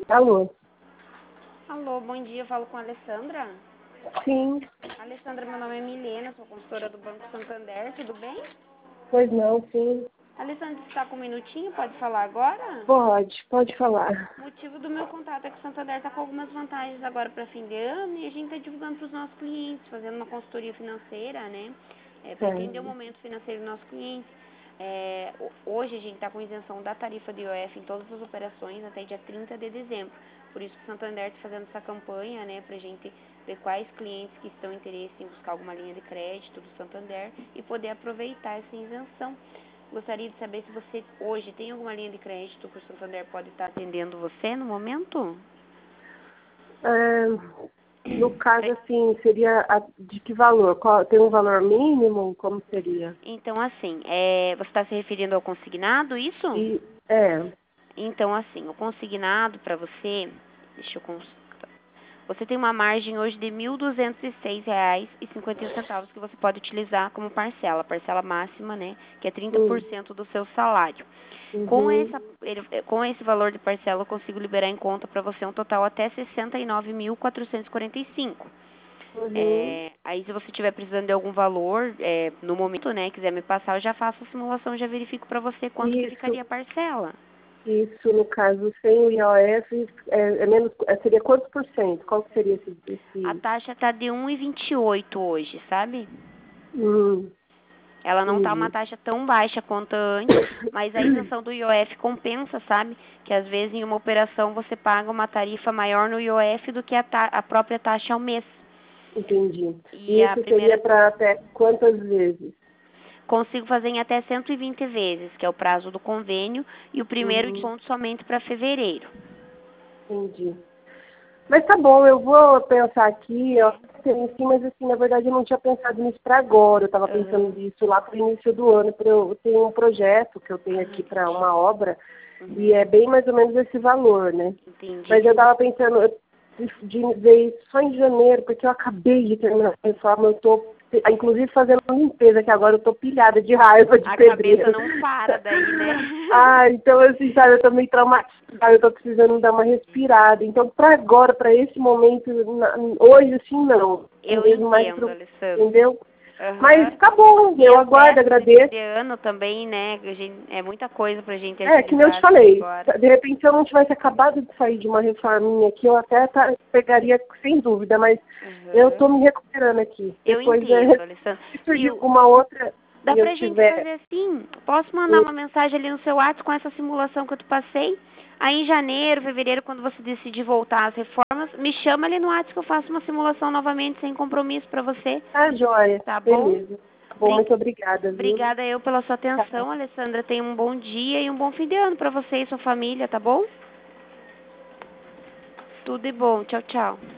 Alô? Alô, bom dia, eu falo com a Alessandra. Sim, Alessandra, meu nome é Milena, sou consultora do Banco Santander, tudo bem? pois não, sim. Alessandra, você está com um minutinho, pode falar agora? Pode falar. O motivo do meu contato é que o Santander está com algumas vantagens agora para fim de ano e a gente está divulgando para os nossos clientes, fazendo uma consultoria financeira, né? Para entender o É. momento financeiro do nosso cliente. Hoje a gente está com isenção da tarifa de IOF em todas as operações até dia 30 de dezembro. Por isso que o Santander está fazendo essa campanha, né, para a gente ver quais clientes que estão interessados em buscar alguma linha de crédito do Santander e poder aproveitar essa isenção. Gostaria de saber se você hoje tem alguma linha de crédito que o Santander pode estar atendendo você no momento? É, no caso, assim, seria de que valor? Tem um valor mínimo? Como seria? Então, assim, você está se referindo ao consignado, isso? E, é, Então, assim, o consignado para você, deixa eu você tem uma margem hoje de R$ 1.206,51 que você pode utilizar como parcela máxima, né, que é hum, 30% do seu salário. uhum, Com esse valor de parcela, eu consigo liberar em conta para você um total até R$ 69.445. uhum. Aí, se você estiver precisando de algum valor, no momento, né, quiser me passar, eu já faço a simulação, já verifico para você quanto que Isso, ficaria a parcela. isso, no caso, sem o IOF, seria quantos por cento? Qual que seria A esse... taxa está de 1,28 hoje, sabe? Hum, Ela não está uma entendi. taxa tão baixa quanto antes, mas a isenção do IOF compensa, sabe? Que às vezes em uma operação você paga uma tarifa maior no IOF do que a própria taxa ao mês. Entendi. E E a isso seria primeira para até quantas vezes? consigo fazer em até 120 vezes, que é o prazo do convênio, e o primeiro Uhum, desconto somente para fevereiro. entendi. Mas tá bom, eu vou pensar aqui, eu tenho sim, mas assim, na verdade eu não tinha pensado nisso para agora, eu estava pensando Aham, nisso lá para o início do ano, eu tenho um projeto que eu tenho aqui para entendi. uma obra, e é Uhum, bem mais ou menos esse valor, né? entendi. Mas eu estava pensando de ver isso só em janeiro, porque eu acabei de terminar a reforma, eu estou, inclusive, fazendo uma limpeza, que agora eu estou pilhada de raiva de A cabeça pedreiro. não para daí, né? Então, assim, sabe, eu tô meio traumatizada, eu tô precisando dar uma respirada. Então, para agora, para esse momento, hoje, assim, não. É Eu mesmo mais entendo, pro, Alessandra. entendeu? Mas Aham. tá bom, E eu as aguardo, vésperas de fim agradeço. de ano também, né? É muita coisa pra gente Que nem eu te agilizar assim falei, agora. de repente, se eu não tivesse acabado de sair de uma reforminha aqui, eu até pegaria sem dúvida, mas eu Aham. tô me recuperando aqui. Eu Depois, entendo, Alessandra. se surgir Viu? alguma outra Dá e eu pra gente tiver... fazer assim. Posso mandar uma mensagem ali no seu WhatsApp com essa simulação que eu te passei? Aí em janeiro, fevereiro, quando você decidir voltar às reformas, me chama ali no WhatsApp que eu faço uma simulação novamente sem compromisso pra você. Tá, joia. Tá bom? Beleza. Tá bom, Bri- muito obrigada, viu? Obrigada eu pela sua Tchau. atenção, Alessandra. Tenha um bom dia e um bom fim de ano pra você e sua família, tá bom? Tudo de bom. Tchau, tchau.